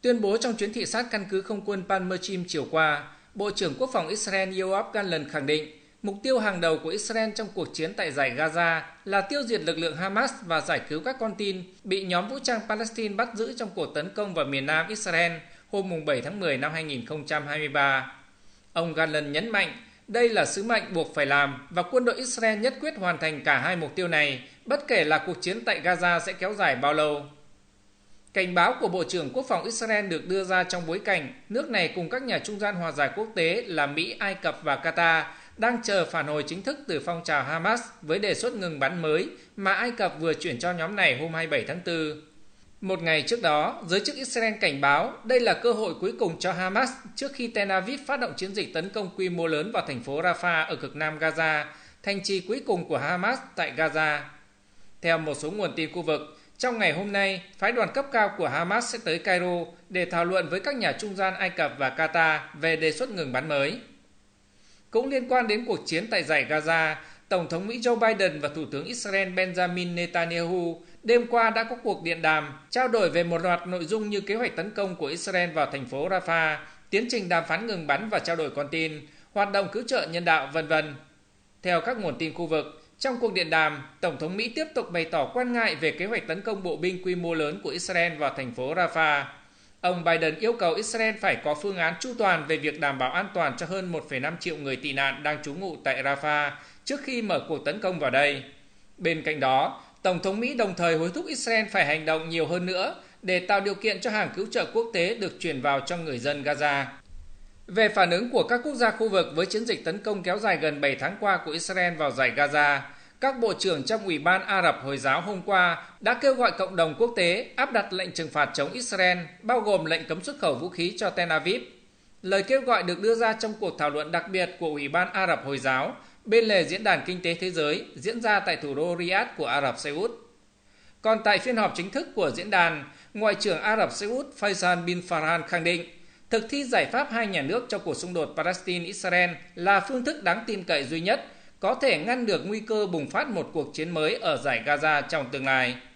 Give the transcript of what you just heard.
Tuyên bố trong chuyến thị sát căn cứ không quân Palmachim chiều qua, Bộ trưởng Quốc phòng Israel Yoav Gallant khẳng định mục tiêu hàng đầu của Israel trong cuộc chiến tại dải Gaza là tiêu diệt lực lượng Hamas và giải cứu các con tin bị nhóm vũ trang Palestine bắt giữ trong cuộc tấn công vào miền Nam Israel hôm 7 tháng 10 năm 2023. Ông Gallant nhấn mạnh đây là sứ mệnh buộc phải làm và quân đội Israel nhất quyết hoàn thành cả hai mục tiêu này, bất kể là cuộc chiến tại Gaza sẽ kéo dài bao lâu. Cảnh báo của Bộ trưởng Quốc phòng Israel được đưa ra trong bối cảnh nước này cùng các nhà trung gian hòa giải quốc tế là Mỹ, Ai Cập và Qatar đang chờ phản hồi chính thức từ phong trào Hamas với đề xuất ngừng bắn mới mà Ai Cập vừa chuyển cho nhóm này hôm 27 tháng 4. Một ngày trước đó, giới chức Israel cảnh báo đây là cơ hội cuối cùng cho Hamas trước khi Tel Aviv phát động chiến dịch tấn công quy mô lớn vào thành phố Rafah ở cực nam Gaza, thành trì cuối cùng của Hamas tại Gaza. Theo một số nguồn tin khu vực, trong ngày hôm nay, phái đoàn cấp cao của Hamas sẽ tới Cairo để thảo luận với các nhà trung gian Ai Cập và Qatar về đề xuất ngừng bắn mới. Cũng liên quan đến cuộc chiến tại dải Gaza, Tổng thống Mỹ Joe Biden và Thủ tướng Israel Benjamin Netanyahu đêm qua đã có cuộc điện đàm trao đổi về một loạt nội dung như kế hoạch tấn công của Israel vào thành phố Rafah, tiến trình đàm phán ngừng bắn và trao đổi con tin, hoạt động cứu trợ nhân đạo, v.v. Theo các nguồn tin khu vực, trong cuộc điện đàm, Tổng thống Mỹ tiếp tục bày tỏ quan ngại về kế hoạch tấn công bộ binh quy mô lớn của Israel vào thành phố Rafah. Ông Biden yêu cầu Israel phải có phương án chu toàn về việc đảm bảo an toàn cho hơn 1,5 triệu người tị nạn đang trú ngụ tại Rafah trước khi mở cuộc tấn công vào đây. Bên cạnh đó, Tổng thống Mỹ đồng thời hối thúc Israel phải hành động nhiều hơn nữa để tạo điều kiện cho hàng cứu trợ quốc tế được chuyển vào cho người dân Gaza. Về phản ứng của các quốc gia khu vực với chiến dịch tấn công kéo dài gần 7 tháng qua của Israel vào dải Gaza, các bộ trưởng trong Ủy ban Ả Rập Hồi giáo hôm qua đã kêu gọi cộng đồng quốc tế áp đặt lệnh trừng phạt chống Israel, bao gồm lệnh cấm xuất khẩu vũ khí cho Tel Aviv. Lời kêu gọi được đưa ra trong cuộc thảo luận đặc biệt của Ủy ban Ả Rập Hồi giáo bên lề Diễn đàn Kinh tế Thế giới diễn ra tại thủ đô Riyadh của Ả Rập Xê Út. Còn tại phiên họp chính thức của diễn đàn, Ngoại trưởng Ả Rập Xê Út Faisal bin Farhan khẳng định thực thi giải pháp hai nhà nước trong cuộc xung đột Palestine-Israel là phương thức đáng tin cậy duy nhất có thể ngăn được nguy cơ bùng phát một cuộc chiến mới ở dải Gaza trong tương lai.